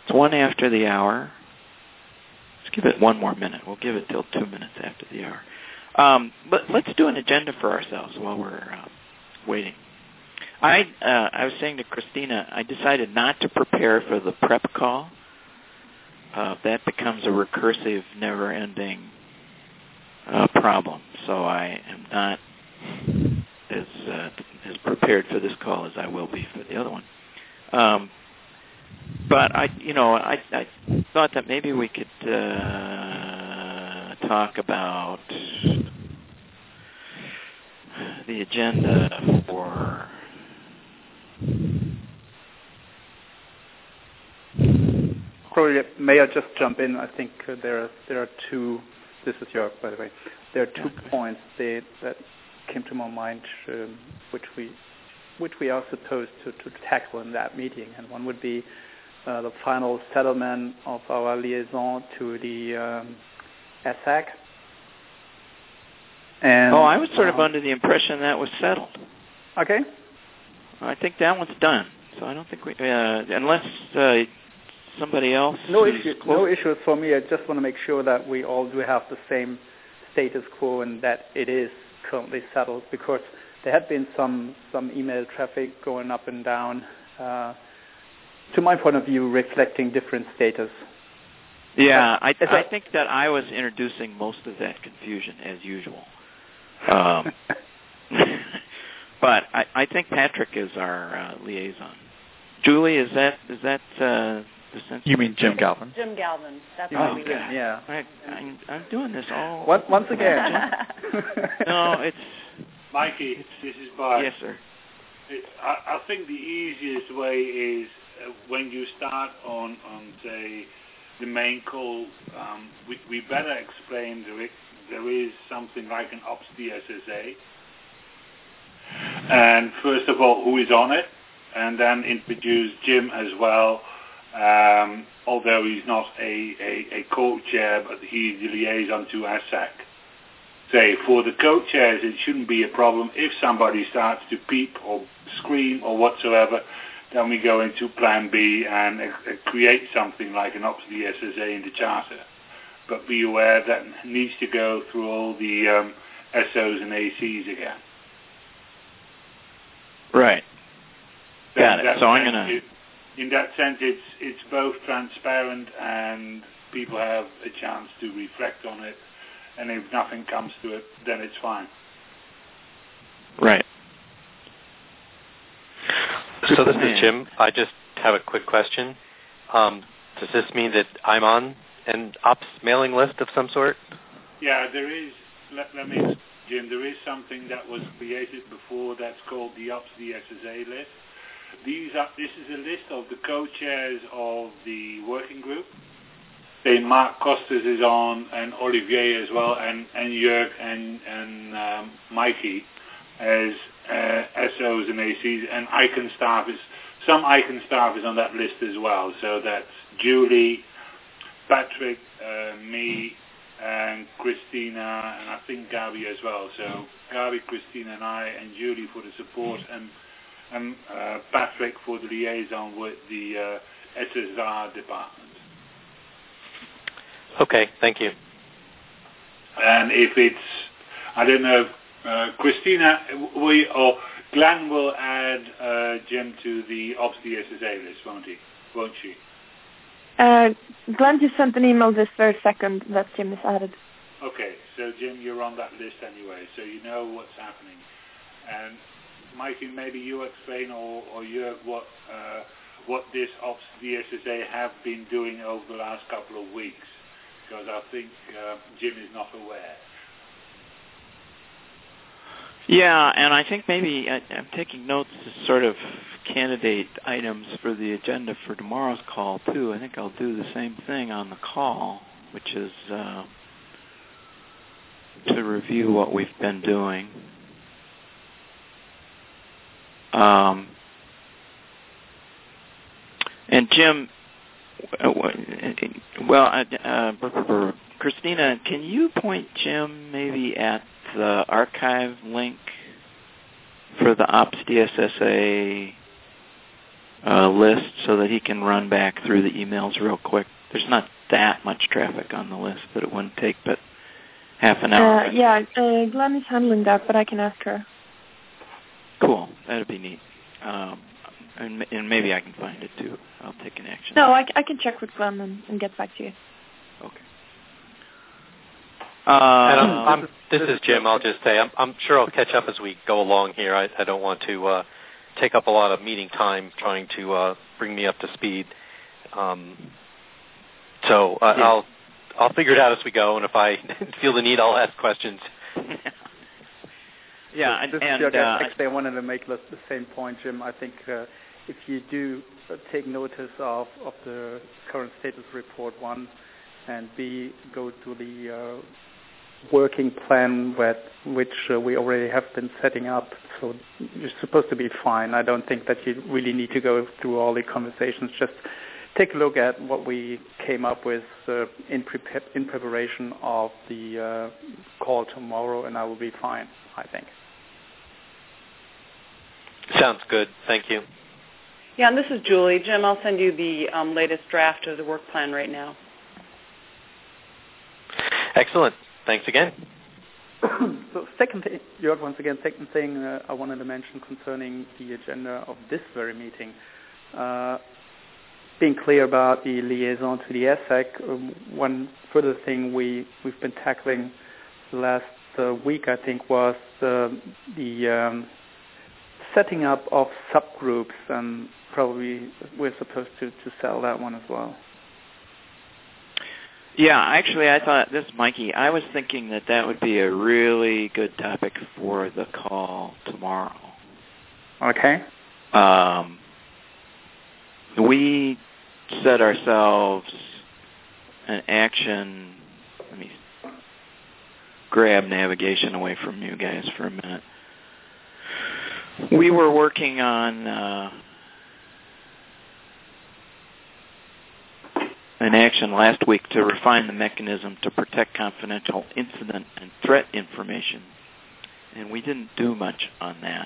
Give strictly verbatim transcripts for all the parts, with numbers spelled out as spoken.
It's one after the hour. Let's give it one more minute. We'll give it till two minutes after the hour. Um, but let's do an agenda for ourselves while we're uh, waiting. I uh, I was saying to Christina, I decided not to prepare for the prep call. Uh, that becomes a recursive, never-ending uh, problem. So I am not as uh, as prepared for this call as I will be for the other one. Um, but I, you know, I, I thought that maybe we could uh, talk about the agenda for Probably, may I just jump in? I think uh, there are there are two. This is Jörg, by the way. There are two okay. points they, that came to my mind, um, which we which we are supposed to, to tackle in that meeting, and one would be uh, the final settlement of our liaison to the um, E S A C. And, oh, I was sort um, of under the impression that was settled. Okay. I think that one's done. So I don't think we, uh, unless uh, somebody else. No issue. No issues for me. I just want to make sure that we all do have the same status quo and that it is currently settled, because there had been some some email traffic going up and down. Uh, to my point of view, reflecting different status. Yeah, I, I think that I was introducing most of that confusion as usual. Um, but I, I think Patrick is our uh, liaison. Julie, is that is that uh, the sense? You mean Jim Galvin? Jim Galvin. That's oh, what we yeah. yeah. I, I'm, I'm doing this all once, once again. No, it's Mikey. It's, this is Bart. Yes, sir. It, I, I think the easiest way is uh, when you start on on say the main call. Um, we, we better explain there is, there is something like an Ops D S S A, and first of all, who is on it, and then introduce Jim as well. Um, although he's not a, a, a co-chair, but he's the liaison to E S A C. Say, for the co-chairs, it shouldn't be a problem. If somebody starts to peep or scream or whatsoever, then we go into plan B and uh, create something like an Ops D S S A in the charter. But be aware that needs to go through all the um, S Os and A Cs again. Right. Got That, it. So I'm going to... In that sense, it's it's both transparent and people have a chance to reflect on it. And if nothing comes to it, then it's fine. Right. So this is Jim. I just have a quick question. Um, does this mean that I'm on an ops mailing list of some sort? Yeah, there is. Let, let me, Jim. There is something that was created before that's called the Ops D S S A list. These are. This is a list of the co-chairs of the working group. Say Mark Costas is on, and Olivier as well, and, and Jörg and, and um, Mikey as uh, S Os and A Cs, and Icon staff is, some Icon staff is on that list as well. So that's Julie, Patrick, uh, me, and Christina, and I think Gabi as well. So Gabi, Christina, and I, and Julie for the support, and, and uh, Patrick for the liaison with the uh, S S R department. Okay, thank you. And if it's, I don't know, uh, Christina, we or Glenn will add uh, Jim to the Ops D S S A list, won't he? Won't she? Uh, Glenn just sent an email this very second that Jim is added. Okay, so Jim, you're on that list anyway, so you know what's happening. And Mikey, maybe you explain, or or you what uh, what this Ops D S S A have been doing over the last couple of weeks. Because I think uh, Jim is not aware. Yeah, and I think maybe I, I'm taking notes as sort of candidate items for the agenda for tomorrow's call, too. I think I'll do the same thing on the call, which is uh, to review what we've been doing. Um, and Jim... Well, uh, Christina, can you point Jim maybe at the archive link for the Ops D S S A uh, list so that he can run back through the emails real quick? There's not that much traffic on the list that it wouldn't take but half an hour. Uh, yeah, uh, Glenn is handling that, but I can ask her. Cool. That'd be neat. Um, and, and maybe I can find it, too. I'll take an action. No, I, I can check with Glenn and, and get back to you. Okay. Uh, and I'm, I'm, this is Jim. I'll just say I'm, I'm sure I'll catch up as we go along here. I, I don't want to uh, take up a lot of meeting time trying to uh, bring me up to speed. Um, so uh, yeah. I'll I'll figure it out as we go, and if I feel the need, I'll ask questions. Yeah, and, and, and uh, uh, actually, I wanted to make the same point, Jim. I think uh, if you do uh, take notice of, of the current status report, one, and B, go to the uh, working plan that, which uh, we already have been setting up, so you're supposed to be fine. I don't think that you really need to go through all the conversations. Just take a look at what we came up with uh, in, pre- in preparation of the uh, call tomorrow, and I will be fine, I think. Sounds good. Thank you. Yeah, and this is Julie. Jim, I'll send you the um, latest draft of the work plan right now. Excellent. Thanks again. So second thing, Jörg, once again, second thing uh, I wanted to mention concerning the agenda of this very meeting. Uh, being clear about the liaison to the E S S A C, um, one further thing we, we've been tackling the last uh, week, I think, was uh, the um, setting up of subgroups, and probably we're supposed to, to sell that one as well. Yeah, actually, I thought, this is Mikey, I was thinking that that would be a really good topic for the call tomorrow. Okay. Um, we set ourselves an action, let me grab navigation away from you guys for a minute. We were working on uh, an action last week to refine the mechanism to protect confidential incident and threat information, and we didn't do much on that.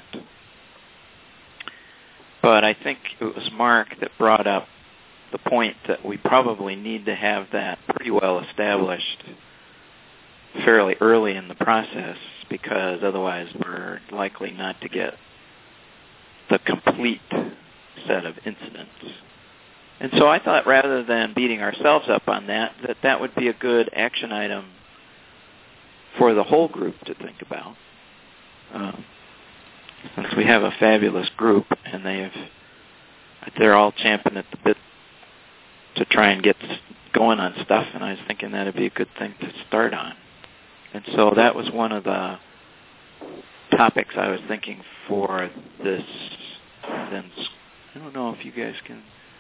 But I think it was Mark that brought up the point that we probably need to have that pretty well established fairly early in the process, because otherwise we're likely not to get the complete set of incidents. And so I thought, rather than beating ourselves up on that, that that would be a good action item for the whole group to think about. Um, since we have a fabulous group, and they've, they're all champing at the bit to try and get going on stuff, and I was thinking that would be a good thing to start on. And so that was one of the topics I was thinking for this. Then I don't know if you guys can.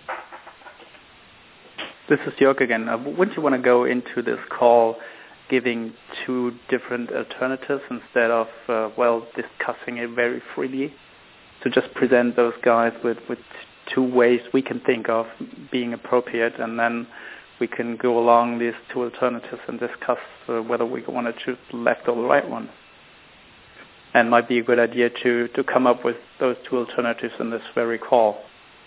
This is Jörg again. Uh, wouldn't you want to go into this call giving two different alternatives instead of, uh, well, discussing it very freely? To just present those guys with, with two ways we can think of being appropriate, and then we can go along these two alternatives and discuss uh, whether we want to choose the left or the right one. And it might be a good idea to, to come up with those two alternatives in this very call.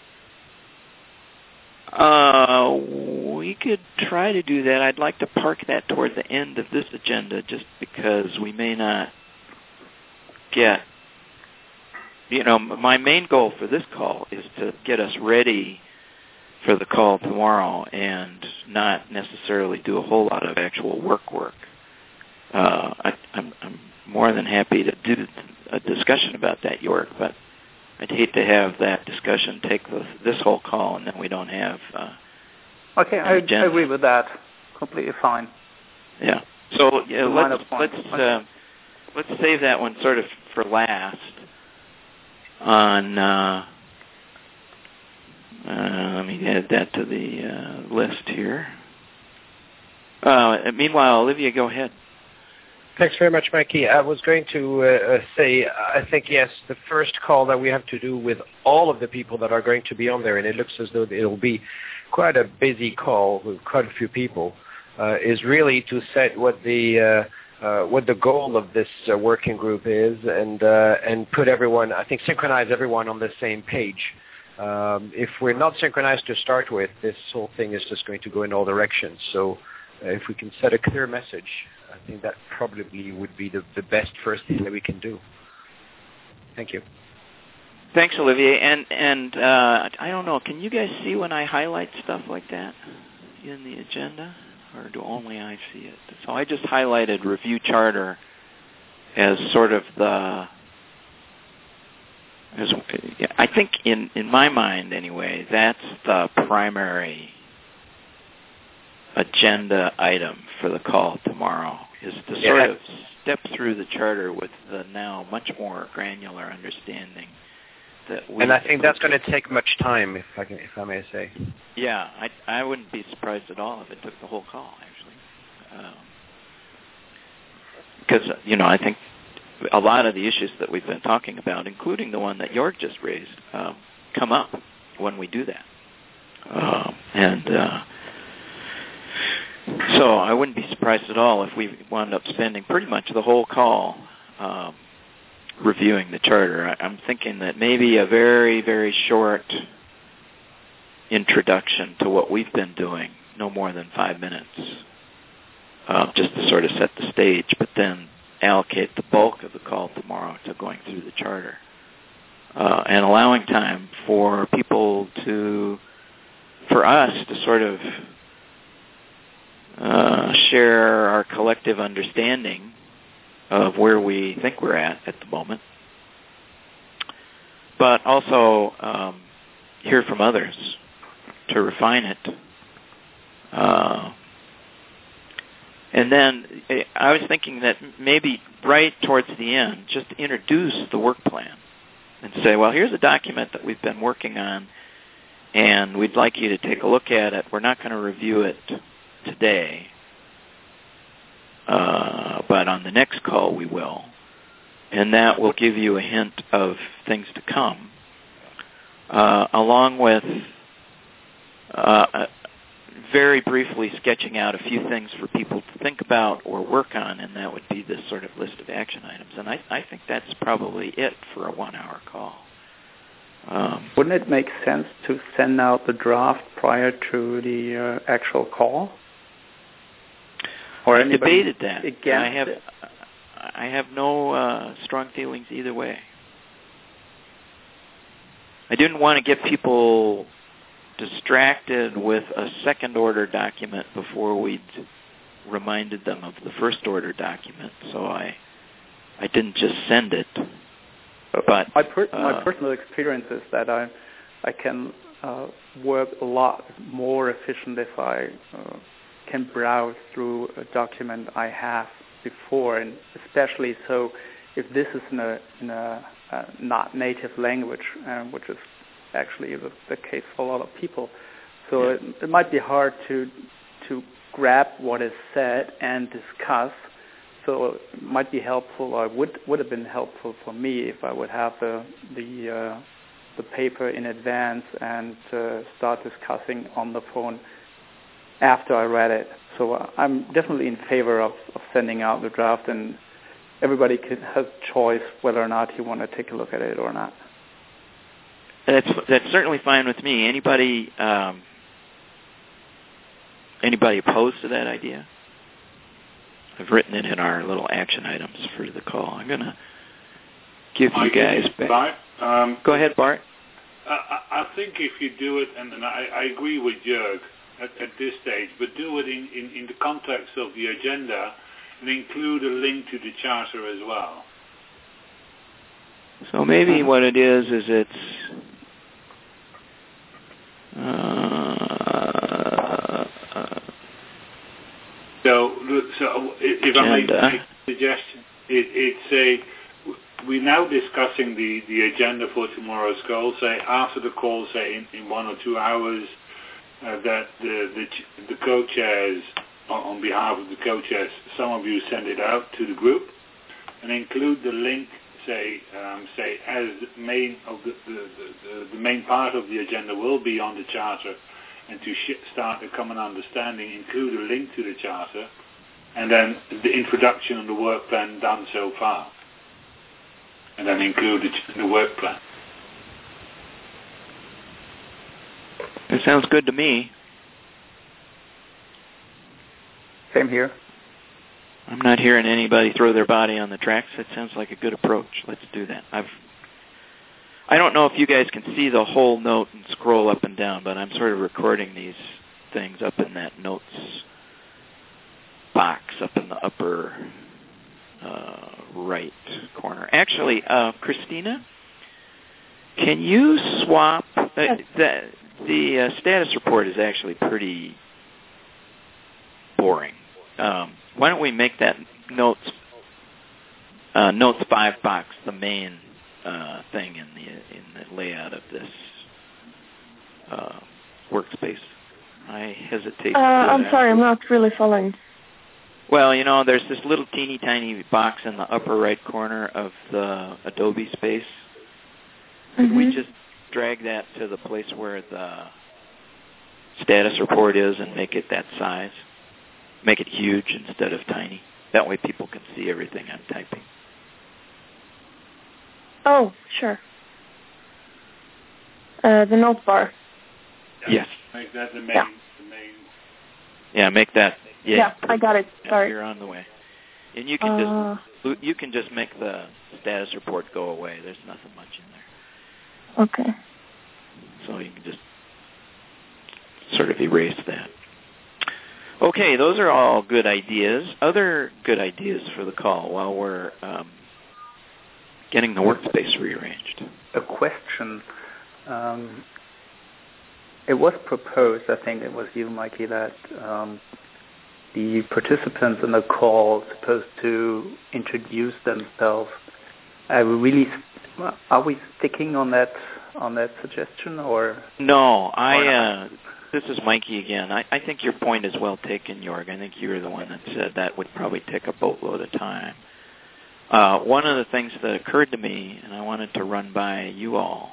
Uh, we could try to do that. I'd like to park that toward the end of this agenda, just because we may not get, you know, my main goal for this call is to get us ready for the call tomorrow and not necessarily do a whole lot of actual work work. Uh, I, I'm, I'm more than happy to do a discussion about that, Jörg, but I'd hate to have that discussion take the, this whole call, and then we don't have. Uh, okay, I, I agree with that. Completely fine. Yeah. So yeah, let's let's uh, let's save that one sort of for last. On uh, uh, let me add that to the uh, list here. Uh, meanwhile, Olivia, go ahead. Thanks very much, Mikey. I was going to uh, say, I think, yes, the first call that we have to do with all of the people that are going to be on there, and it looks as though it will be quite a busy call with quite a few people, uh, is really to set what the uh, uh, what the goal of this uh, working group is, and uh, and put everyone, I think, synchronize everyone on the same page. Um, if we're not synchronized to start with, this whole thing is just going to go in all directions. So uh, if we can set a clear message, I think that probably would be the, the best first thing that we can do. Thank you. Thanks, Olivier. And and uh, I don't know, can you guys see when I highlight stuff like that in the agenda, or do only I see it? So I just highlighted review charter as sort of the, as, I think in, in my mind anyway, that's the primary agenda item for the call tomorrow, is to sort yeah. of step through the charter with the now much more granular understanding. That we and I think that's going to take much time, if I can, if I may say. Yeah, I I wouldn't be surprised at all if it took the whole call, actually, um, because you know I think a lot of the issues that we've been talking about, including the one that Jörg just raised, um, come up when we do that, um, and uh, so I wouldn't be surprised at all if we wound up spending pretty much the whole call Um, reviewing the charter. I'm thinking that maybe a very, very short introduction to what we've been doing, no more than five minutes, uh, just to sort of set the stage, but then allocate the bulk of the call tomorrow to going through the charter, uh, and allowing time for people to, for us to sort of uh, share our collective understanding of where we think we're at at the moment, but also um, hear from others to refine it. Uh, and then I was thinking that maybe right towards the end, just introduce the work plan and say, well, here's a document that we've been working on, and we'd like you to take a look at it. We're not going to review it today, Uh, but on the next call we will. And that will give you a hint of things to come, uh, along with uh, very briefly sketching out a few things for people to think about or work on, and that would be this sort of list of action items. And I, I think that's probably it for a one-hour call. Um, Wouldn't it make sense to send out the draft prior to the uh, actual call? Or I debated that. I have, it? I have no uh, strong feelings either way. I didn't want to get people distracted with a second-order document before we'd reminded them of the first-order document, so I, I didn't just send it. But my, per- uh, my personal experience is that I, I can uh, work a lot more efficient if I Uh, can browse through a document I have before, and especially so if this is in a, in a uh, not native language, um, which is actually the, the case for a lot of people. So yeah. it, it might be hard to to grab what is said and discuss. So it might be helpful, or would would have been helpful for me if I would have the the uh, the paper in advance and uh, start discussing on the phone after I read it. So uh, I'm definitely in favor of, of sending out the draft, and everybody can have choice whether or not you want to take a look at it or not. That's that's certainly fine with me. Anybody um, anybody opposed to that idea? I've written it in our little action items for the call. I'm going to give you guys back. Bart, um, Go ahead, Bart. I, I think if you do it, and, and I, I agree with Jörg at, at this stage, but do it in, in, in the context of the agenda and include a link to the charter as well. So maybe what it is is it's uh, so so if I may make a suggestion, it, it's a we're now discussing the, the agenda for tomorrow's call. Say after the call, say in, in one or two hours, uh, that the the, the co-chairs, on, on behalf of the co-chairs, some of you send it out to the group and include the link. Say, um, say as the main of the the, the the main part of the agenda will be on the charter, and to sh- start a common understanding, include a link to the charter, and then the introduction of the work plan done so far, and then include the, the work plan. Sounds good to me. Same here. I'm not hearing anybody throw their body on the tracks. That sounds like a good approach. Let's do that. I've, I don't know if you guys can see the whole note and scroll up and down, but I'm sort of recording these things up in that notes box up in the upper uh, right corner. Actually, uh, Christina, can you swap? Uh, the the uh, status report is actually pretty boring. Um, why don't we make that notes uh, notes five box the main uh, thing in the in the layout of this uh, workspace? I hesitate. Uh, I'm that. sorry, I'm not really following. Well, you know, there's this little teeny tiny box in the upper right corner of the Adobe space. Could Mm-hmm. we just drag that to the place where the status report is and make it that size? Make it huge instead of tiny. That way people can see everything I'm typing. Oh, sure. Uh, the note bar. Yeah. Yes. Make that the main. Yeah. The main. Yeah, make that. Yeah, Yeah, I got it. yeah, Sorry. You're on the way. And you can Uh, just you can just make the status report go away. There's nothing much in there. okay. So you can just sort of erase that. Okay, those are all good ideas. Other good ideas for the call while we're um, getting the workspace rearranged. A question. Um, it was proposed, I think it was you, Mikey, that um, the participants in the call are supposed to introduce themselves. Are we really? Are we sticking on that on that suggestion, or no? I. Uh, this is Mikey again. I, I think your point is well taken, Jorg. I think you were the one that said that would probably take a boatload of time. Uh, one of the things that occurred to me, and I wanted to run by you all,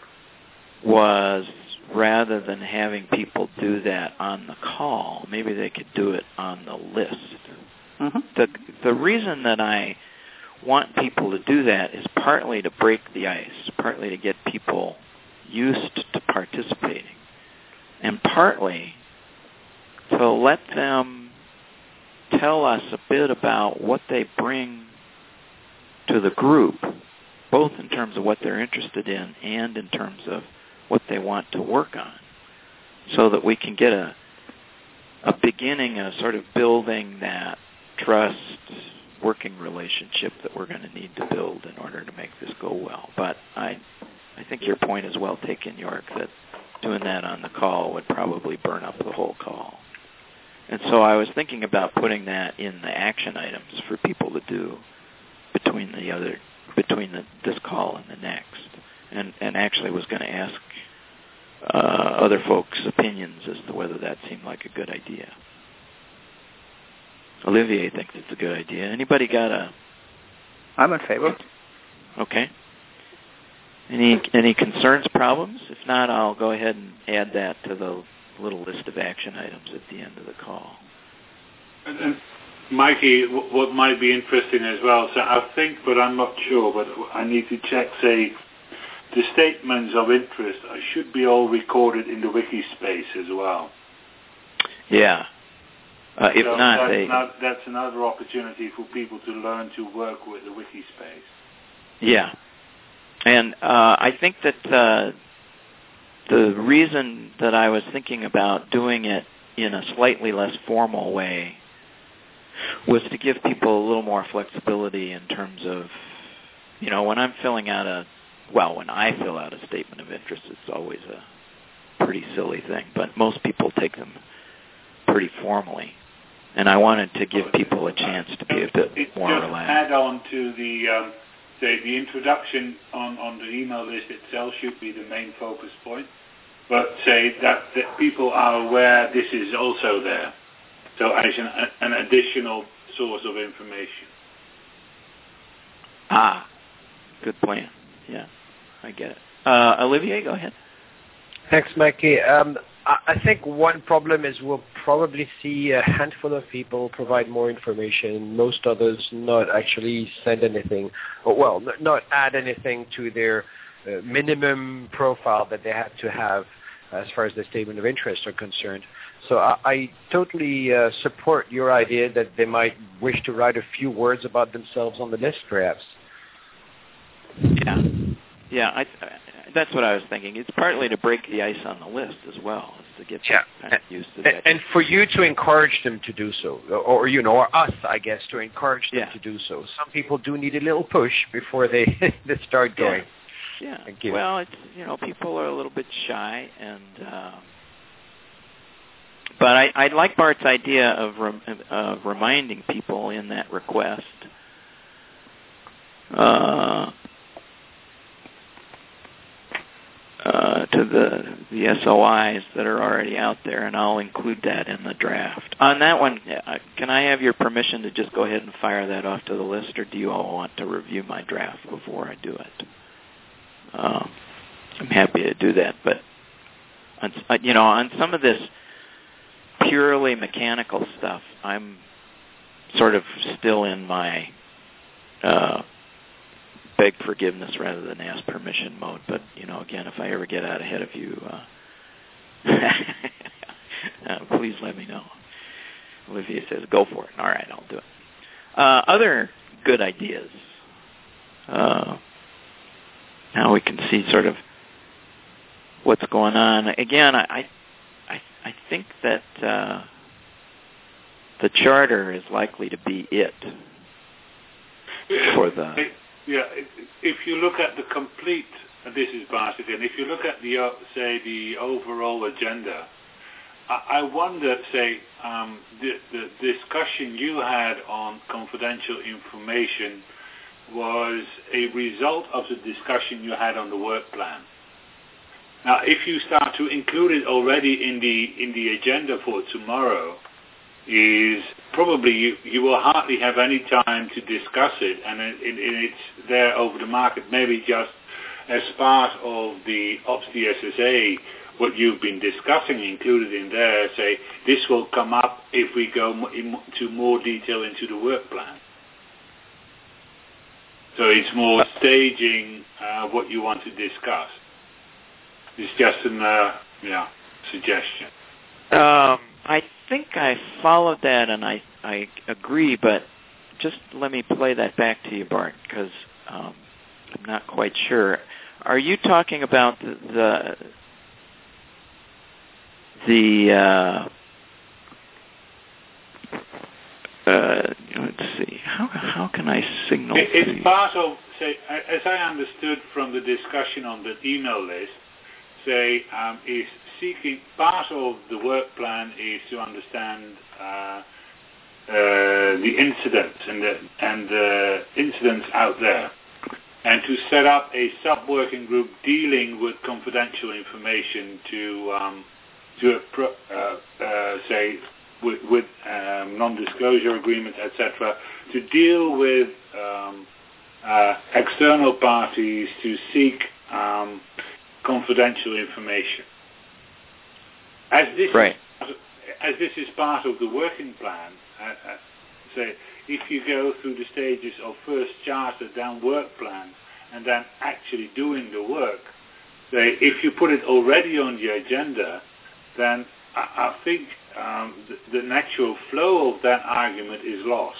was rather than having people do that on the call, maybe they could do it on the list. mm-hmm. The the reason that I want people to do that is partly to break the ice, partly to get people used to participating, and partly to let them tell us a bit about what they bring to the group, both in terms of what they're interested in and in terms of what they want to work on, so that we can get a a beginning of sort of building that trust working relationship that we're going to need to build in order to make this go well. But I I think your point is well taken, Jorg, that doing that on the call would probably burn up the whole call. And so I was thinking about putting that in the action items for people to do between the other between the, this call and the next. And, and actually was going to ask uh, other folks' opinions as to whether that seemed like a good idea. Olivier thinks it's a good idea. Anybody got a... I'm in favor. Okay. Any any concerns, problems? If not, I'll go ahead and add that to the little list of action items at the end of the call. And, and Mikey, w- what might be interesting as well, so I think, but I'm not sure, but I need to check, say, the statements of interest should be all recorded in the wiki space as well. Yeah. Uh, if so not, that's, they... not, that's another opportunity for people to learn to work with the wiki space. Yeah. And uh, I think that uh, the reason that I was thinking about doing it in a slightly less formal way was to give people a little more flexibility in terms of, you know, when I'm filling out a, well, when I fill out a statement of interest, it's always a pretty silly thing, but most people take them pretty formally. And I wanted to give people a chance to be a bit it more just relaxed. Add on to the, um, say, the introduction on, on the email list itself should be the main focus point. But say that, that people are aware this is also there. So as an, an additional source of information. Ah, good plan. Yeah, I get it. Uh, Olivier, go ahead. Thanks, Mikey. Um, I, I think one problem is we'll probably see a handful of people provide more information, most others not actually send anything, or well, n- not add anything to their uh, minimum profile that they have to have as far as the statement of interest are concerned. So I, I totally uh, support your idea that they might wish to write a few words about themselves on the list, perhaps. Yeah, yeah, I, I, that's what I was thinking. It's partly to break the ice on the list as well, is to get yeah. kind of used to that. And, and for you to encourage them to do so, or, you know, or us, I guess, to encourage them yeah. to do so. Some people do need a little push before they, they start going. Yeah, yeah. Well, it's, you know, people are a little bit shy, and uh, but I, I like Bart's idea of rem, of reminding people in that request. Uh, Uh, to the the S O Is that are already out there, and I'll include that in the draft. On that one, uh, can I have your permission to just go ahead and fire that off to the list, or do you all want to review my draft before I do it? Uh, I'm happy to do that, but on, you know, on some of this purely mechanical stuff, I'm sort of still in my uh, beg forgiveness rather than ask permission mode. But, you know, again, if I ever get out ahead of you, uh, uh, please let me know. Olivia says, go for it. All right, I'll do it. Uh, other good ideas. Uh, now we can see sort of what's going on. Again, I I, I think that uh, the charter is likely to be it for the... Yeah, if you look at the complete, and this is Bart again, if you look at the, uh, say, the overall agenda, I, I wonder, say, um, the, the discussion you had on confidential information was a result of the discussion you had on the work plan. Now, if you start to include it already in the in the agenda for tomorrow, is probably you, you will hardly have any time to discuss it, and it, it, it's there over the market, maybe just as part of the Ops D S S A, what you've been discussing included in there, say, this will come up if we go into more detail into the work plan. So it's more staging uh, what you want to discuss. It's just a uh, yeah, suggestion. Um, I think I followed that, and I, I agree, but just let me play that back to you, Bart, because um, I'm not quite sure. Are you talking about the the, the uh, uh, let's see, how how can I signal? It, it's part of, say, as I understood from the discussion on the email list, say, um, is seeking, part of the work plan is to understand uh, uh, the incidents and the and the incidents out there, and to set up a sub-working group dealing with confidential information to um, to uh, uh, say with, with um, non-disclosure agreements, et cetera, to deal with um, uh, external parties to seek um, confidential information. As this, right. is, as this is part of the working plan, uh, uh, say, if you go through the stages of first charter, then work plan, and then actually doing the work, say, if you put it already on the agenda, then I, I think um, the, the natural flow of that argument is lost.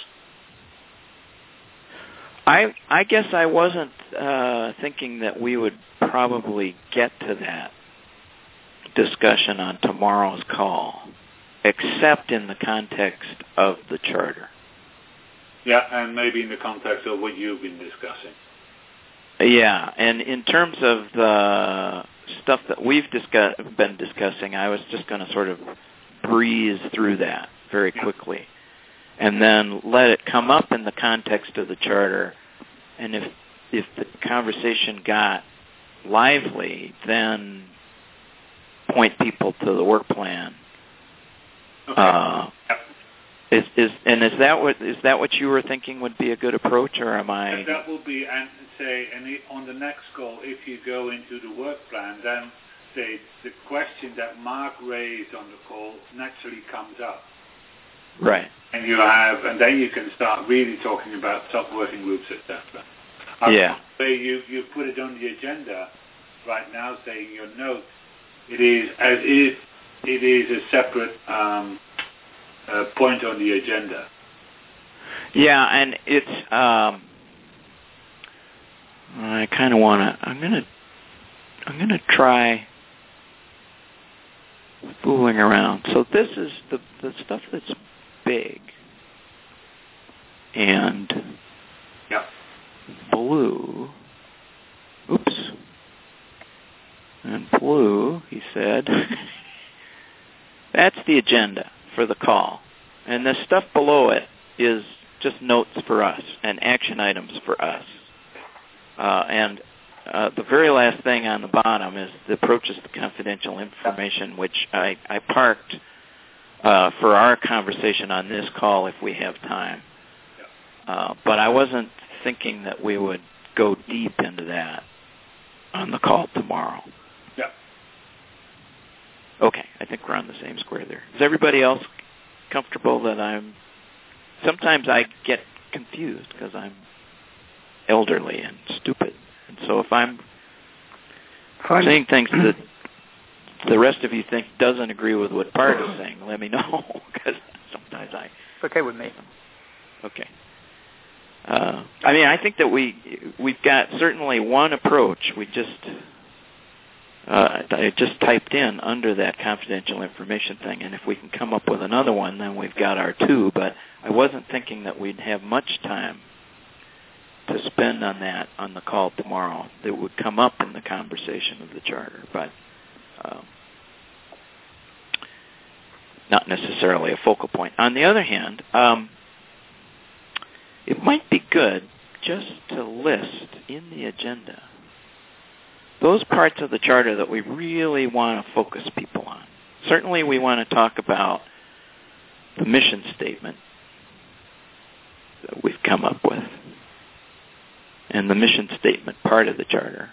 I I guess I wasn't uh, thinking that we would probably get to that discussion on tomorrow's call, except in the context of the charter. Yeah, and maybe in the context of what you've been discussing. Yeah, and in terms of the stuff that we've discuss, been discussing, I was just going to sort of breeze through that very quickly, and then let it come up in the context of the charter. And if if the conversation got lively, then point people to the work plan. Okay. Uh, yep. Is is and is that what is that what you were thinking would be a good approach, or am I? And that will be, and say, and on the next call, if you go into the work plan, then say the question that Mark raised on the call naturally comes up. Right. And you have, and then you can start really talking about sub-working groups, et cetera. Yeah. Say you you put it on the agenda right now, saying your note It is as if it is a separate um, uh, point on the agenda. Yeah, and it's. Um, I kind of want to. I'm gonna. I'm gonna try fooling around. So this is the the stuff that's big and yeah. blue. Oops. And blue, he said. That's the agenda for the call. And the stuff below it is just notes for us and action items for us. Uh, and uh, the very last thing on the bottom is the approaches to confidential information, which I, I parked uh, for our conversation on this call if we have time. Uh, but I wasn't thinking that we would go deep into that on the call tomorrow. Yeah. Okay, I think we're on the same square there. Is everybody else comfortable that I'm... Sometimes I get confused because I'm elderly and stupid. And so if I'm Fine. saying things that the rest of you think doesn't agree with what Bart is saying, let me know, because sometimes I... It's okay with me. Okay. Uh, I mean, I think that we, we've got certainly one approach. We just... Uh, I just typed in under that confidential information thing, and if we can come up with another one, then we've got our two, but I wasn't thinking that we'd have much time to spend on that on the call tomorrow that would come up in the conversation of the charter, but um, not necessarily a focal point. On the other hand, um, it might be good just to list in the agenda those parts of the charter that we really want to focus people on. Certainly we want to talk about the mission statement that we've come up with and the mission statement part of the charter.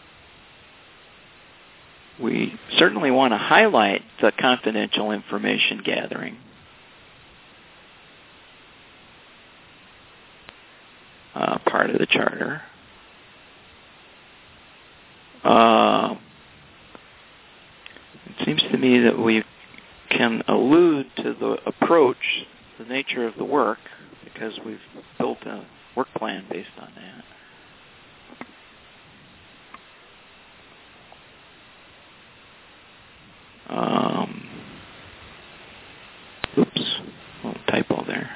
We certainly want to highlight the confidential information gathering. Uh, part of the charter. Uh, it seems to me that we can allude to the approach, the nature of the work, because we've built a work plan based on that. Um, oops, a little typo there.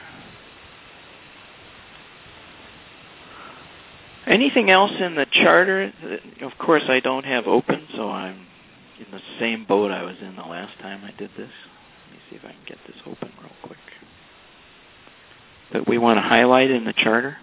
Anything else in the charter? Of course, I don't have open, so I'm in the same boat I was in the last time I did this. Let me see if I can get this open real quick. That we want to highlight in the charter?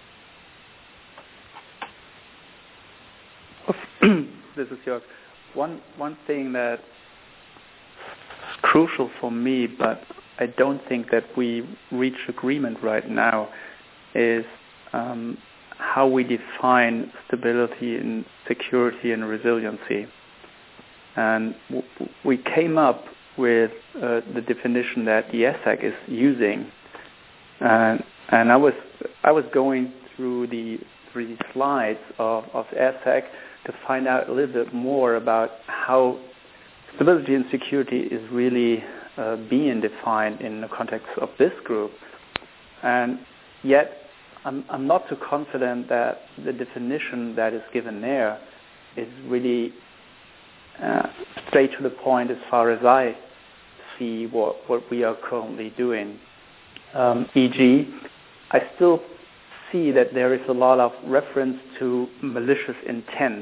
This is Jörg. One, one thing that's crucial for me, but I don't think that we reach agreement right now, is um, how we define stability and security and resiliency. And w- we came up with uh, the definition that the E S A C is using. And, and I was I was going through the three slides of, of E S A C to find out a little bit more about how stability and security is really uh, being defined in the context of this group. And yet, I'm, I'm not so confident that the definition that is given there is really uh, straight to the point as far as I see what, what we are currently doing. Um, for example, I still see that there is a lot of reference to malicious intent.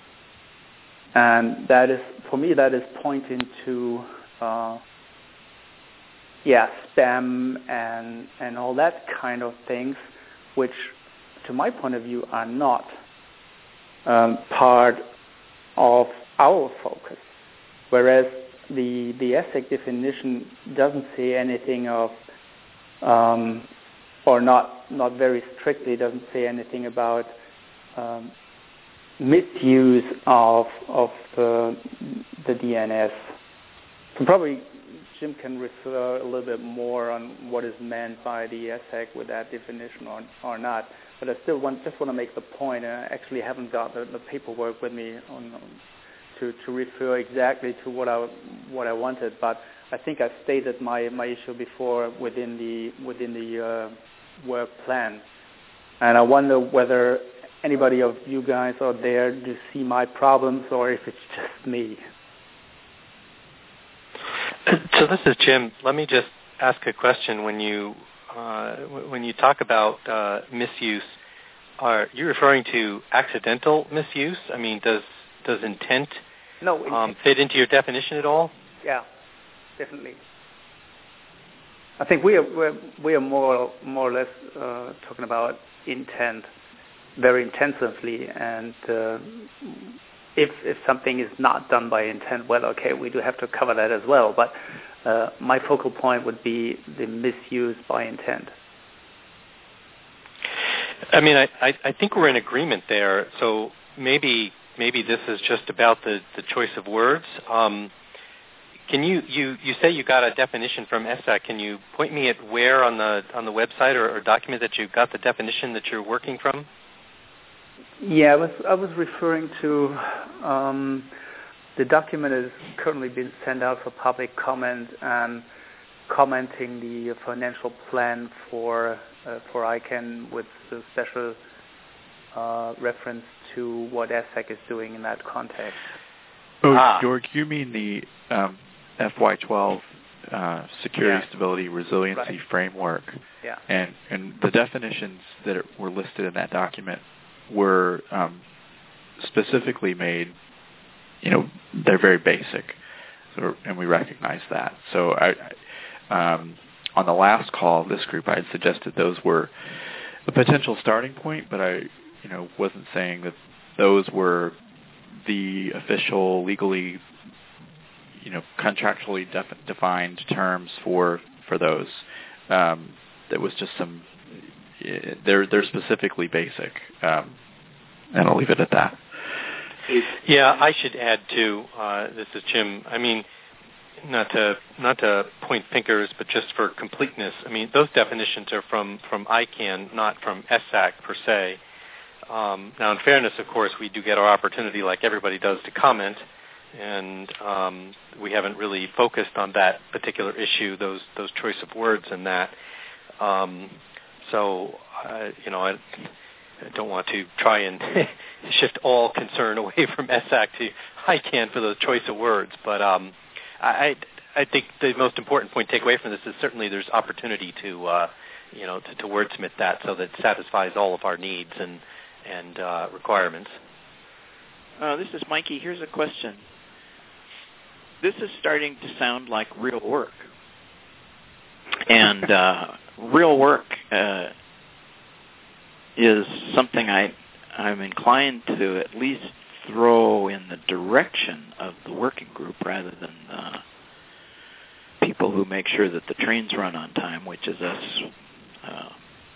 And that is, for me, that is pointing to, uh, yeah, spam and, and all that kind of things, which, to my point of view, are not um, part of our focus. Whereas the the E S A C definition doesn't say anything of, um, or not not very strictly doesn't say anything about um, misuse of of the the D N S. So probably Jim can refer a little bit more on what is meant by the E S A C with that definition or, or not. But I still want, just want to make the point, and I actually haven't got the, the paperwork with me on, on, to, to refer exactly to what I what I wanted, but I think I've stated my, my issue before within the within the uh, work plan, and I wonder whether anybody of you guys are there to see my problems or if it's just me. So this is Jim. Let me just ask a question. When you uh, when you talk about uh, misuse, are you referring to accidental misuse? I mean, does does intent no, um, fit into your definition at all? Yeah, definitely. I think we are we're, we are more more or less uh, talking about intent very intensively, and uh, if if something is not done by intent, well, okay, we do have to cover that as well. But uh, my focal point would be the misuse by intent. I mean, I, I, I think we're in agreement there. So maybe maybe this is just about the, the choice of words. Um, can you, you, you say you got a definition from E S A C? Can you point me at where on the on the website or, or document that you got the definition that you're working from? Yeah, I was I was referring to um, the document is currently being sent out for public comment and commenting the financial plan for uh, for I CANN with a special uh, reference to what E S A C is doing in that context. Oh, ah. George, you mean the um, F Y twelve uh, Security, yeah. Stability, Resiliency right. Framework, yeah. and and the definitions that were listed in that document were um, specifically made, you know, they're very basic, so, and we recognize that. So I, um, on the last call of this group, I had suggested those were a potential starting point, but I, you know, wasn't saying that those were the official, legally, you know, contractually def- defined terms for for those. Um, there was just some. They're they're specifically basic, um, and I'll leave it at that. Yeah, I should add too. Uh, this is Jim. I mean, not to not to point fingers, but just for completeness. I mean, those definitions are from from I CANN, not from E S A C per se. Um, now, in fairness, of course, we do get our opportunity, like everybody does, to comment, and um, we haven't really focused on that particular issue, those those choice of words, and that. Um, So, uh, you know, I, I don't want to try and shift all concern away from E S A C to I CANN for the choice of words. But um, I, I think the most important point to take away from this is certainly there's opportunity to, uh, you know, to, to wordsmith that so that it satisfies all of our needs and and uh, requirements. Uh, this is Mikey. Here's a question. This is starting to sound like real work. And uh, real work uh, is something I, I'm inclined to at least throw in the direction of the working group rather than uh, people who make sure that the trains run on time, which is us uh,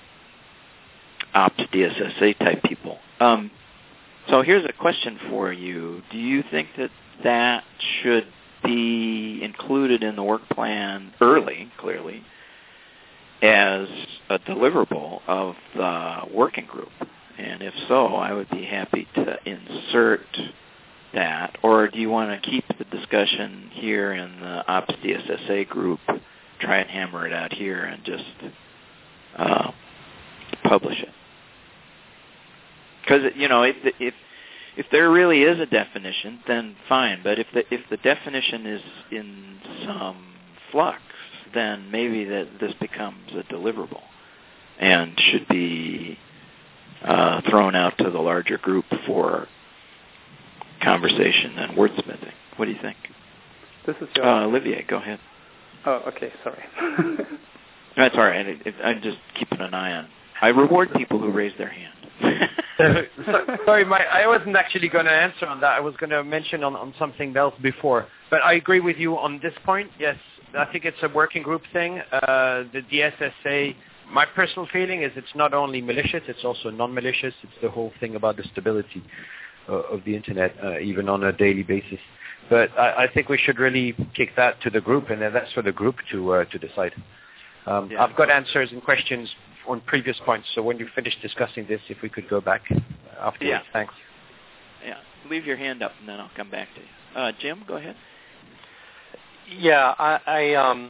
ops D S S A type people. Um, so here's a question for you. Do you think that that should be included in the work plan early, clearly, as a deliverable of the working group? And if so, I would be happy to insert that. Or do you want to keep the discussion here in the Ops D S S A group, try and hammer it out here and just uh, publish it? Because, you know, if, if if there really is a definition, then fine. But if the if the definition is in some flux, then maybe that this becomes a deliverable and should be uh, thrown out to the larger group for conversation and wordsmithing. What do you think? This is your... uh, Olivier, go ahead. Oh, okay, sorry. That's all right. It, it, I'm just keeping an eye on. I reward people who raise their hand. so, sorry, my, I wasn't actually going to answer on that. I was going to mention on, on something else before. But I agree with you on this point. Yes, I think it's a working group thing. Uh, the D S S A, my personal feeling is it's not only malicious, it's also non-malicious. It's the whole thing about the stability uh, of the Internet, uh, even on a daily basis. But I, I think we should really kick that to the group, and then that's for the group to uh, to decide. Um, yeah. I've got answers and questions on previous points, so when you finish discussing this, if we could go back afterwards. Yeah. Thanks. Yeah, leave your hand up, and then I'll come back to you. Uh, Jim, go ahead. Yeah, I, I um,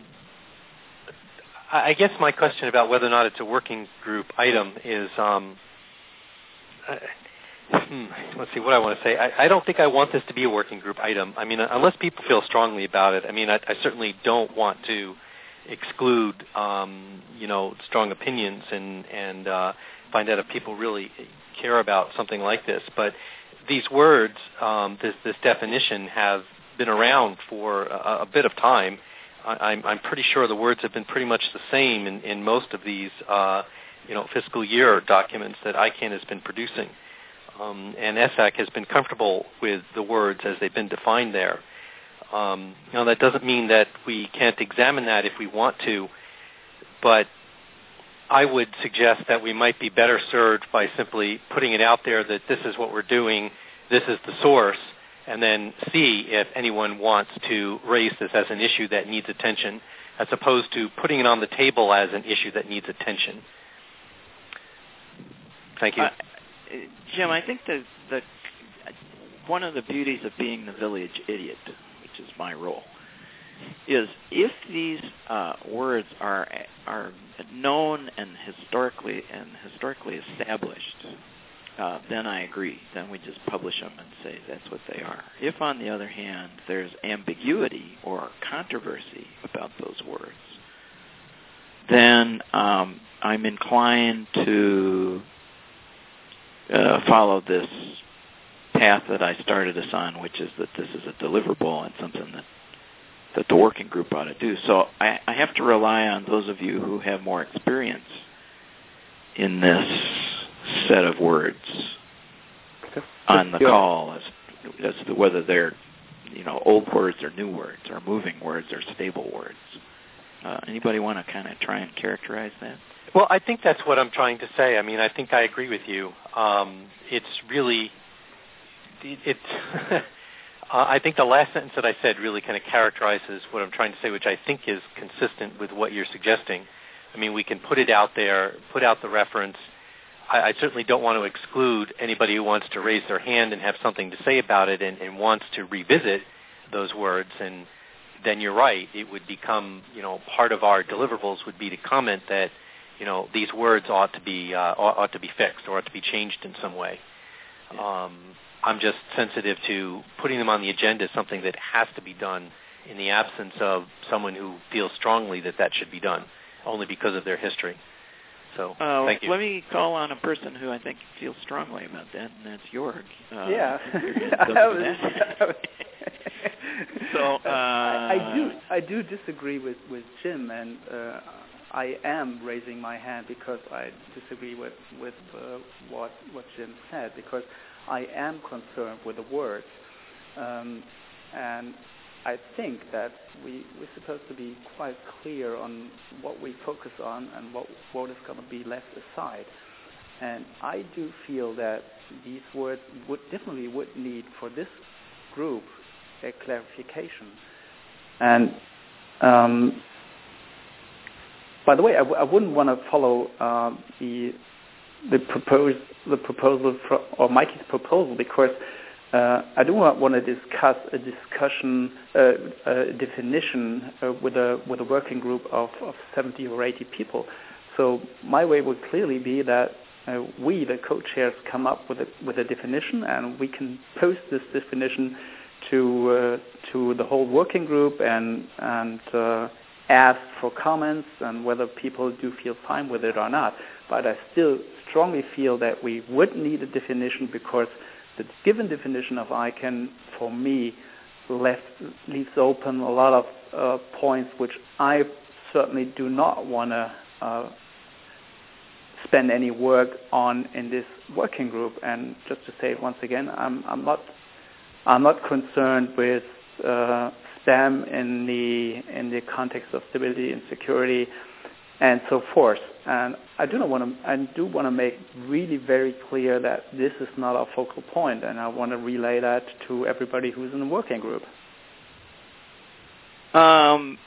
I guess my question about whether or not it's a working group item is, um, uh, hmm, let's see what I want to say. I, I don't think I want this to be a working group item. I mean, unless people feel strongly about it. I mean, I, I certainly don't want to exclude, um, you know, strong opinions and and uh, find out if people really care about something like this. But these words, um, this this definition, have been around for a, a bit of time. I, I'm, I'm pretty sure the words have been pretty much the same in, in most of these, uh, you know, fiscal year documents that I C A N has been producing. Um, and S A C has been comfortable with the words as they've been defined there. Um, now, that doesn't mean that we can't examine that if we want to, but I would suggest that we might be better served by simply putting it out there that this is what we're doing, this is the source, and then see if anyone wants to raise this as an issue that needs attention, as opposed to putting it on the table as an issue that needs attention. Thank you. Uh, Jim, I think that the, one of the beauties of being the village idiot, which is my role, is if these uh, words are are known and historically and historically established, uh, then I agree. Then we just publish them and say that's what they are. If, on the other hand, there's ambiguity or controversy about those words, then um, I'm inclined to uh, follow this path that I started us on, which is that this is a deliverable and something that that the working group ought to do. So I, I have to rely on those of you who have more experience in this set of words on the call as, as to whether they're, you know, old words or new words or moving words or stable words. Uh, anybody want to kind of try and characterize that? Well, I think that's what I'm trying to say. I mean, I think I agree with you. Um, it's really, it, it's, uh, I think the last sentence that I said really kind of characterizes what I'm trying to say, which I think is consistent with what you're suggesting. I mean, we can put it out there, put out the reference. I, I certainly don't want to exclude anybody who wants to raise their hand and have something to say about it and, and wants to revisit those words. And then you're right. It would become, you know, part of our deliverables would be to comment that, you know, these words ought to be uh, ought, ought to be fixed or ought to be changed in some way. Yeah. Um, I'm just sensitive to putting them on the agenda as something that has to be done in the absence of someone who feels strongly that that should be done, only because of their history. So, uh, thank you. Let me call on a person who I think feels strongly about that, and that's Jorg. Uh, yeah. I was, so uh, I, I do I do disagree with, with Jim, and uh, I am raising my hand because I disagree with with uh, what what Jim said, because I am concerned with the words, um, and I think that we, we're supposed to be quite clear on what we focus on and what, what is going to be left aside. And I do feel that these words would definitely would need for this group a clarification. And um, by the way, I, w- I wouldn't want to follow uh, the the proposed the proposal for, or Mikey's proposal, because uh, I do not want to discuss a discussion uh, a definition uh, with a with a working group of, of seventy or eighty people. So my way would clearly be that uh, we, the co-chairs, come up with a with a definition, and we can post this definition to uh, to the whole working group and and uh, ask for comments and whether people do feel fine with it or not. But I still strongly feel that we would need a definition, because the given definition of I C A N, for me, left, leaves open a lot of uh, points which I certainly do not want to uh, spend any work on in this working group. And just to say it once again, I'm, I'm not I'm not concerned with uh, STEM in the in the context of stability and security and so forth. And I do not want to. I do want to make really very clear that this is not our focal point, and I want to relay that to everybody who's in the working group. Um.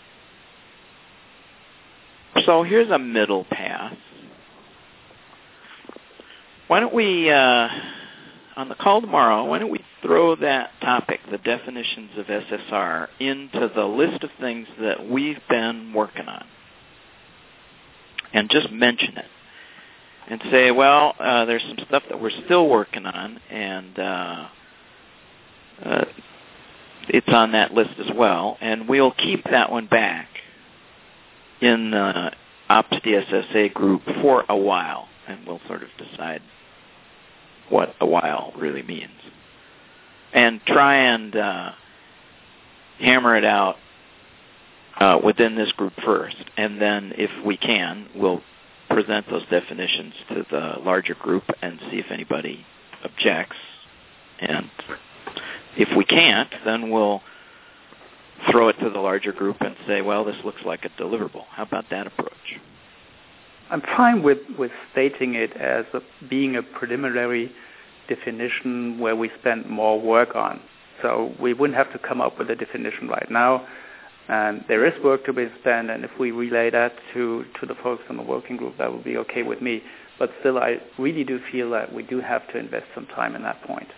So here's a middle path. Why don't we? Uh, on the call tomorrow, why don't we throw that topic, the definitions of S S R, into the list of things that we've been working on, and just mention it, and say, well, uh, there's some stuff that we're still working on, and uh, uh, it's on that list as well, and we'll keep that one back in the Ops D S S A group for a while, and we'll sort of decide what a while really means, and try and uh, hammer it out uh, within this group first, and then if we can, we'll present those definitions to the larger group and see if anybody objects, and if we can't, then we'll throw it to the larger group and say, well, this looks like a deliverable. How about that approach? I'm fine with, with stating it as a, being a preliminary definition where we spend more work on. So we wouldn't have to come up with a definition right now. And there is work to be spent, and if we relay that to, to the folks in the working group, that would be okay with me. But still, I really do feel that we do have to invest some time in that point.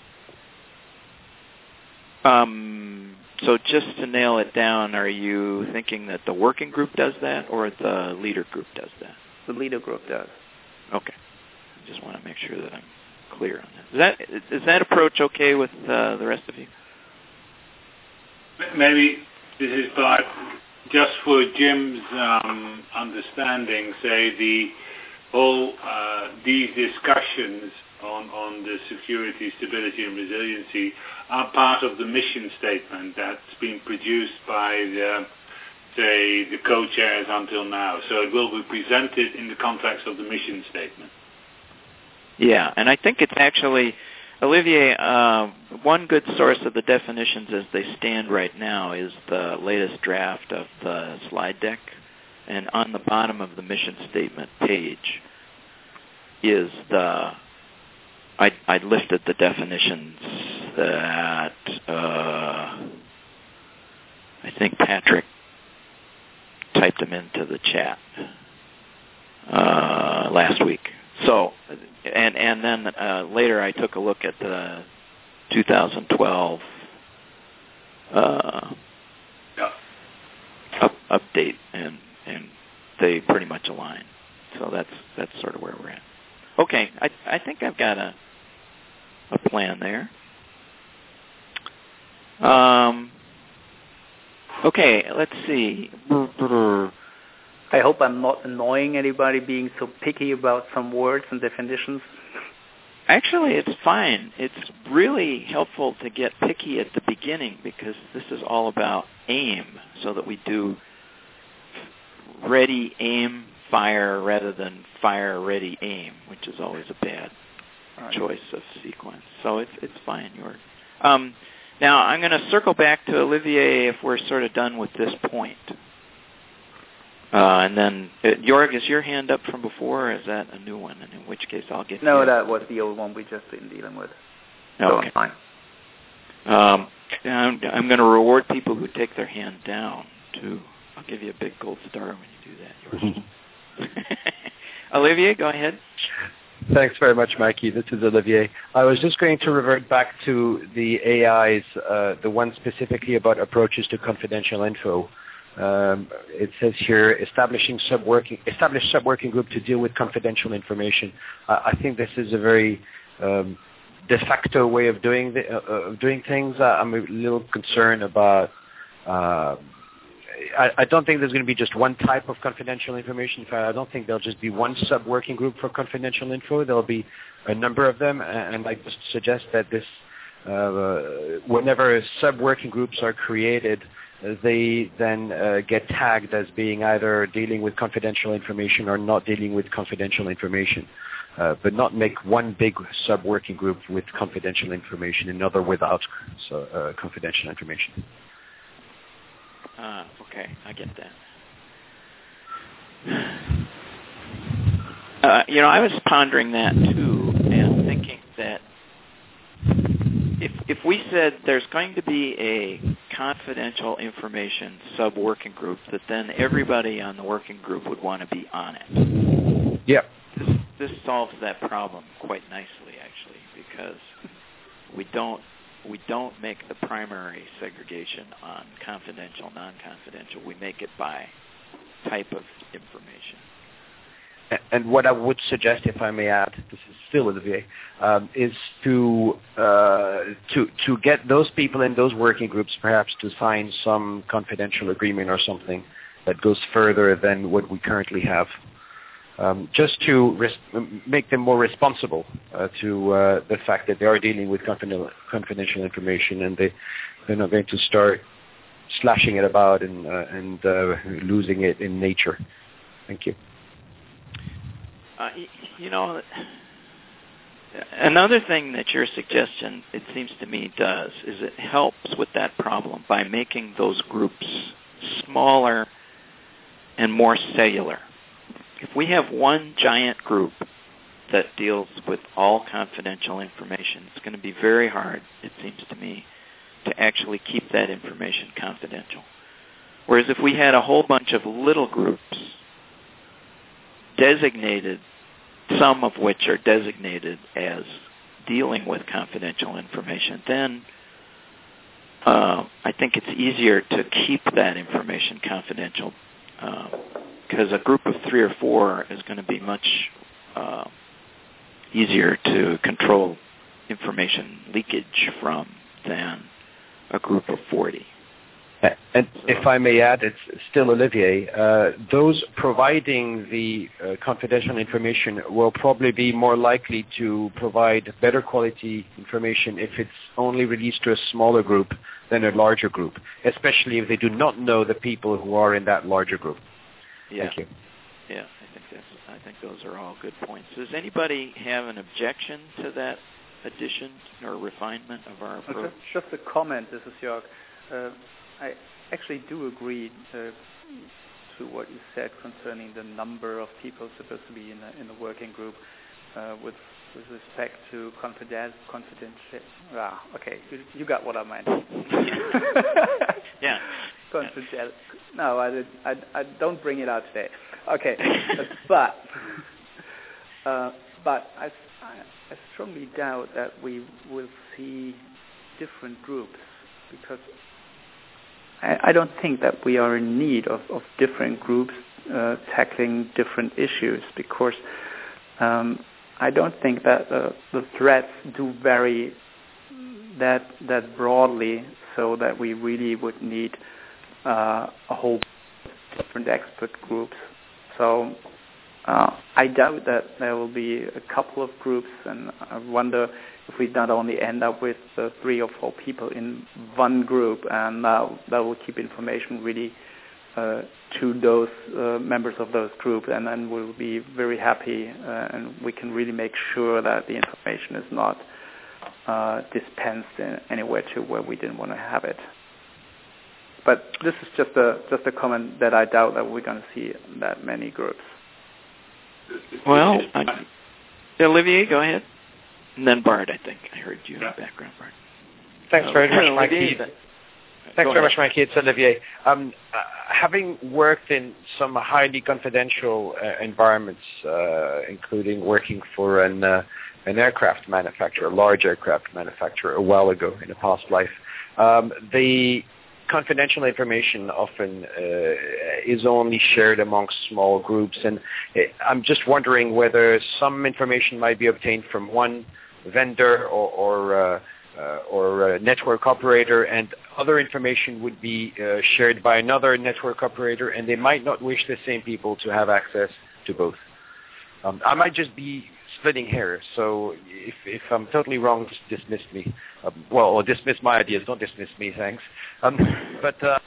Um, so just to nail it down, are you thinking that the working group does that or the leader group does that? The leader group does. Okay. I just want to make sure that I'm clear on that. Is that, is that approach okay with uh, the rest of you? Maybe this is part, just for Jim's um, understanding, say the whole, uh, these discussions on, on the security, stability, and resiliency are part of the mission statement that's been produced by the, say, the co-chairs until now. So it will be presented in the context of the mission statement. Yeah, and I think it's actually, Olivier, uh, one good source of the definitions as they stand right now is the latest draft of the slide deck. And on the bottom of the mission statement page is the, I, I lifted the definitions that uh, I think Patrick typed them into the chat uh, last week. So, and and then uh, later I took a look at the two thousand twelve uh, yeah. up, update, and and they pretty much align. So that's that's sort of where we're at. Okay, I I think I've got a a plan there. Um. Okay, let's see. I hope I'm not annoying anybody being so picky about some words and definitions. Actually, it's fine. It's really helpful to get picky at the beginning because this is all about aim, so that we do ready, aim, fire rather than fire, ready, aim, which is always a bad right. choice of sequence. So it's it's fine, Jorg. Um, now, I'm going to circle back to Olivier if we're sort of done with this point. Uh, and then, uh, Jorg, is your hand up from before, or is that a new one? And in which case, I'll get. No, you. that was the old one we just been dealing with. Oh, so okay. Fine. Um, I'm, I'm going to reward people who take their hand down too. I'll give you a big gold star when you do that. Olivier, go ahead. Thanks very much, Mikey. This is Olivier. I was just going to revert back to the A Is, uh, the one specifically about approaches to confidential info. Um, it says here, establishing sub-working, establish sub-working group to deal with confidential information. Uh, I think this is a very um, de facto way of doing the, uh, of doing things. Uh, I'm a little concerned about. Uh, I, I don't think there's going to be just one type of confidential information. In fact, I don't think there'll just be one sub-working group for confidential info. There'll be a number of them, and I just suggest that this, uh, whenever sub-working groups are created, they then uh, get tagged as being either dealing with confidential information or not dealing with confidential information, uh, but not make one big sub-working group with confidential information, another without so, uh, confidential information. Ah, okay, I get that. Uh, you know, I was pondering that too, and thinking that if if we said there's going to be a confidential information sub-working group, that then everybody on the working group would want to be on it. Yep. This, this solves that problem quite nicely, actually, because we don't we don't make the primary segregation on confidential, non-confidential. We make it by type of information. And what I would suggest, if I may add, this is still Olivier, um, is to uh, to to get those people in those working groups perhaps to sign some confidential agreement or something that goes further than what we currently have, um, just to res- make them more responsible uh, to uh, the fact that they are dealing with confidential confidential information, and they they're not going to start slashing it about and uh, and uh, losing it in nature. Thank you. Uh, you know, another thing that your suggestion, it seems to me, does is it helps with that problem by making those groups smaller and more cellular. If we have one giant group that deals with all confidential information, it's going to be very hard, it seems to me, to actually keep that information confidential. Whereas if we had a whole bunch of little groups designated, some of which are designated as dealing with confidential information, then uh, I think it's easier to keep that information confidential because uh, a group of three or four is going to be much uh, easier to control information leakage from than a group of forty. And if I may add, it's still Olivier, uh, those providing the uh, confidential information will probably be more likely to provide better quality information if it's only released to a smaller group than a larger group, especially if they do not know the people who are in that larger group. Yeah. Thank you. Yeah, I think that's, I think those are all good points. Does anybody have an objection to that addition or refinement of our approach? Just, just a comment, this is Jörg. Uh, I actually do agree uh, to what you said concerning the number of people supposed to be in a, in a working group uh, with, with respect to confidential. Confidential. Ah, okay, you, you got what I meant. Yeah. Confidential. No, I, did, I, I don't bring it out today. Okay, but uh, but I, I strongly doubt that we will see different groups because. I don't think that we are in need of, of different groups uh, tackling different issues because um, I don't think that uh, the threats do vary that that broadly so that we really would need uh, a whole different expert groups. So uh, I doubt that there will be a couple of groups, and I wonder if we not only end up with uh, three or four people in one group, and uh, that will keep information really uh, to those uh, members of those groups, and then we'll be very happy, uh, and we can really make sure that the information is not uh, dispensed in anywhere to where we didn't want to have it. But this is just a just a comment that I doubt that we're going to see that many groups. Well, I, Olivier, go ahead. And then Bart, I think. I heard you in the background, Bart. Thanks uh, very much, Mikey. Mikey. Thanks very much, Mikey. It's Olivier. Um, uh, having worked in some highly confidential uh, environments, uh, including working for an, uh, an aircraft manufacturer, a large aircraft manufacturer a while ago in a past life, um, the confidential information often uh, is only shared amongst small groups. And I'm just wondering whether some information might be obtained from one vendor or or, uh, uh, or a network operator, and other information would be uh, shared by another network operator, and they might not wish the same people to have access to both. Um, I might just be splitting hairs, so if, if I'm totally wrong, just dismiss me. Um, well, or dismiss my ideas. Don't dismiss me, thanks. Um, but uh,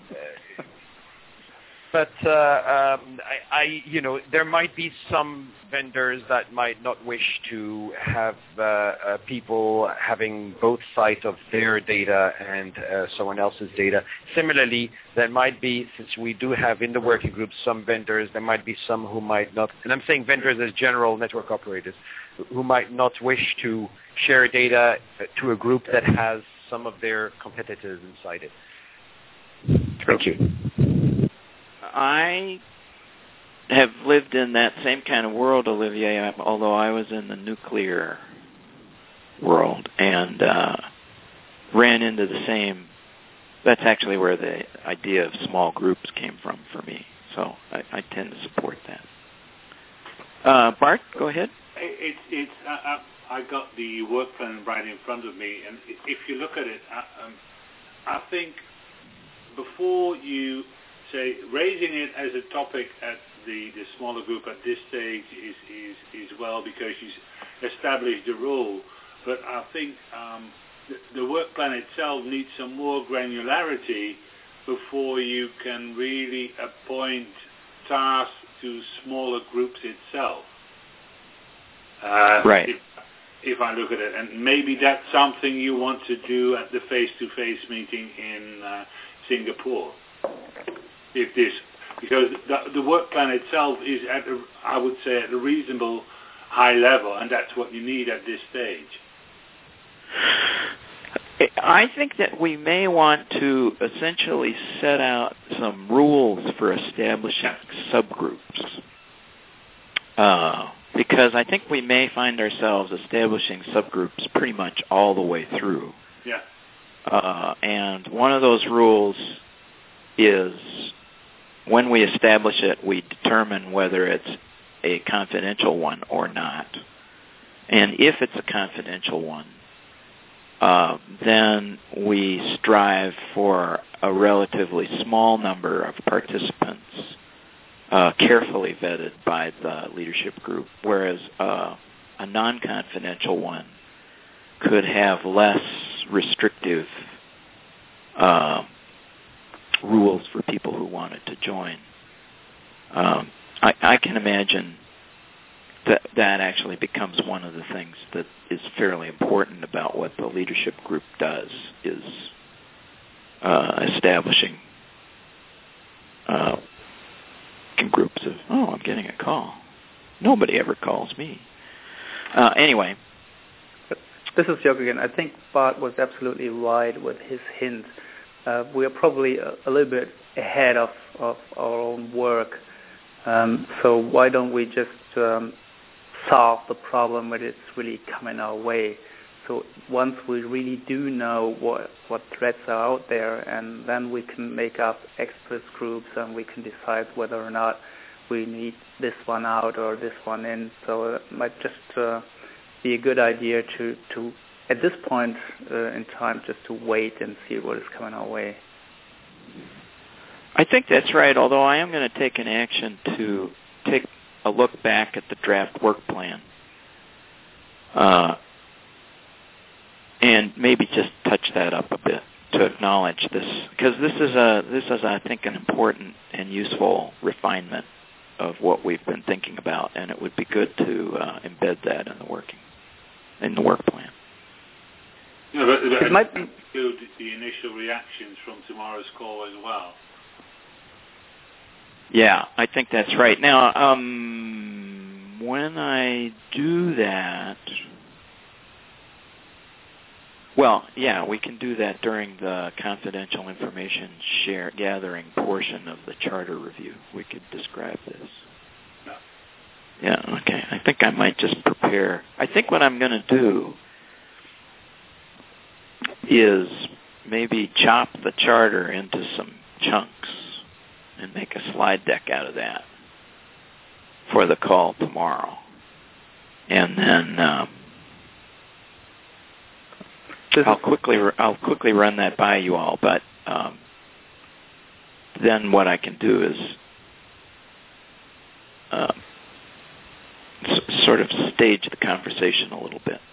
but uh, um, I, I, you know, there might be some vendors that might not wish to have uh, uh, people having both sides of their data and uh, someone else's data. Similarly, there might be, since we do have in the working group some vendors, there might be some who might not, and I'm saying vendors as general network operators, who might not wish to share data to a group that has some of their competitors inside it. Thank you. I have lived in that same kind of world, Olivier, although I was in the nuclear world, and uh, ran into the same. That's actually where the idea of small groups came from for me. So I, I tend to support that. Uh, Bart, go ahead. It's it's. Uh, I got the work plan right in front of me, and if you look at it, uh, um, I think before you say raising it as a topic at the, the smaller group at this stage is, is, is well because you established the rule, but I think um, the, the work plan itself needs some more granularity before you can really appoint tasks to smaller groups itself. Uh, right. If, if I look at it, and maybe that's something you want to do at the face-to-face meeting in uh, Singapore. If this, because the, the work plan itself is at, a, I would say, at a reasonable high level, and that's what you need at this stage. I think that we may want to essentially set out some rules for establishing subgroups. Uh, because I think we may find ourselves establishing subgroups pretty much all the way through. Yeah. Uh, and one of those rules is when we establish it, we determine whether it's a confidential one or not. And if it's a confidential one, uh, then we strive for a relatively small number of participants uh, carefully vetted by the leadership group, whereas uh, a non-confidential one could have less restrictive uh, rules for people who wanted to join. Um, I, I can imagine that that actually becomes one of the things that is fairly important about what the leadership group does, is uh, establishing uh, groups of, oh, I'm getting a call. Nobody ever calls me. Uh, anyway. This is Jörg again. I think Bart was absolutely right with his hint. Uh, we are probably a, a little bit ahead of, of our own work. Um, so why don't we just um, solve the problem when it's really coming our way? So once we really do know what, what threats are out there, and then we can make up experts groups and we can decide whether or not we need this one out or this one in. So it might just uh, be a good idea to, to at this point uh, in time, just to wait and see what is coming our way. I think that's right, although I am going to take an action to take a look back at the draft work plan. Uh, and maybe just touch that up a bit to acknowledge this, because this is a this is I think an important and useful refinement of what we've been thinking about, and it would be good to uh, embed that in the working in the work plan. Yeah, but, but it might include the initial reactions from tomorrow's call as well. Yeah, I think that's right. Now, um, when I do that. Well, yeah, we can do that during the confidential information share gathering portion of the charter review. We could describe this. Yeah, okay. I think I might just prepare. I think what I'm going to do is maybe chop the charter into some chunks and make a slide deck out of that for the call tomorrow. And then... Um, I'll quickly I'll quickly run that by you all, but um, then what I can do is uh, s- sort of stage the conversation a little bit.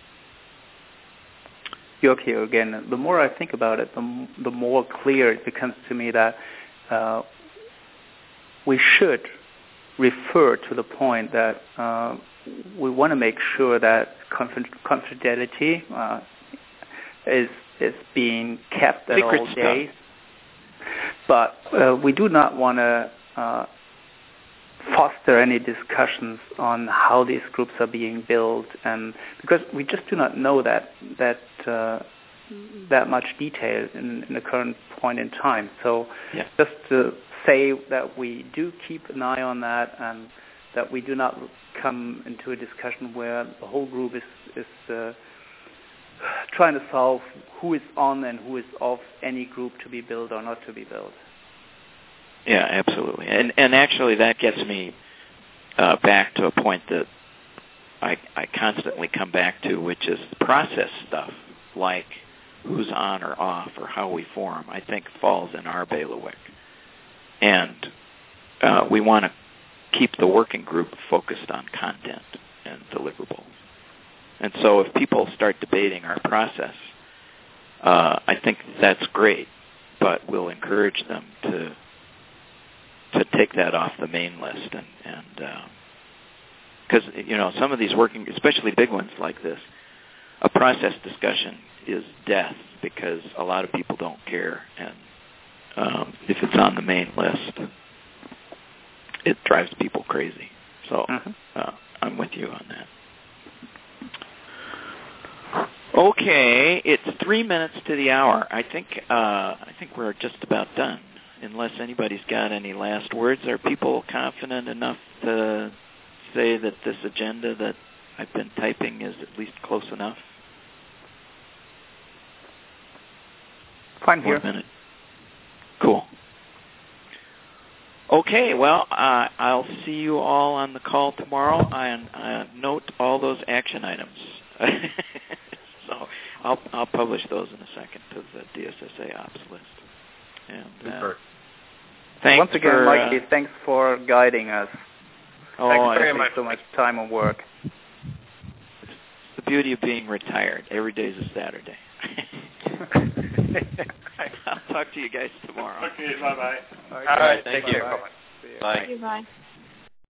Jörg here again. The more I think about it, the, m- the more clear it becomes to me that uh, we should refer to the point that uh, we want to make sure that conf- confidentiality uh, is is being kept at Secret all stuff. days, but uh, we do not want to uh, foster any discussions on how these groups are being built, and because we just do not know that that uh, that much detail in, in the current point in time. So yeah. just to say that we do keep an eye on that, and that we do not come into a discussion where the whole group is is uh, trying to solve who is on and who is off any group to be built or not to be built. Yeah, absolutely. And and actually that gets me uh, back to a point that I, I constantly come back to, which is process stuff, like who's on or off or how we form, I think falls in our bailiwick. And uh, we want to keep the working group focused on content and deliverables. And so if people start debating our process, uh, I think that's great, but we'll encourage them to to take that off the main list. And, and because, you know, some of these working, especially big ones like this, a process discussion is death because a lot of people don't care. And um, if it's on the main list, it drives people crazy. So mm-hmm. uh, I'm with you on that. Okay, it's three minutes to the hour. I think uh, I think we're just about done. Unless anybody's got any last words, are people confident enough to say that this agenda that I've been typing is at least close enough? Fine here. One minute. Cool. Okay, well, uh, I'll see you all on the call tomorrow. I uh, note all those action items. So I'll I'll publish those in a second to the D S S A Ops list. And uh, thanks once again, for, Mikey. Uh, thanks for guiding us. Oh, thanks very I much. So much time and work. It's the beauty of being retired. Every day is a Saturday. I'll talk to you guys tomorrow. Okay, bye bye. All right, thank you. Bye. Bye. Bye.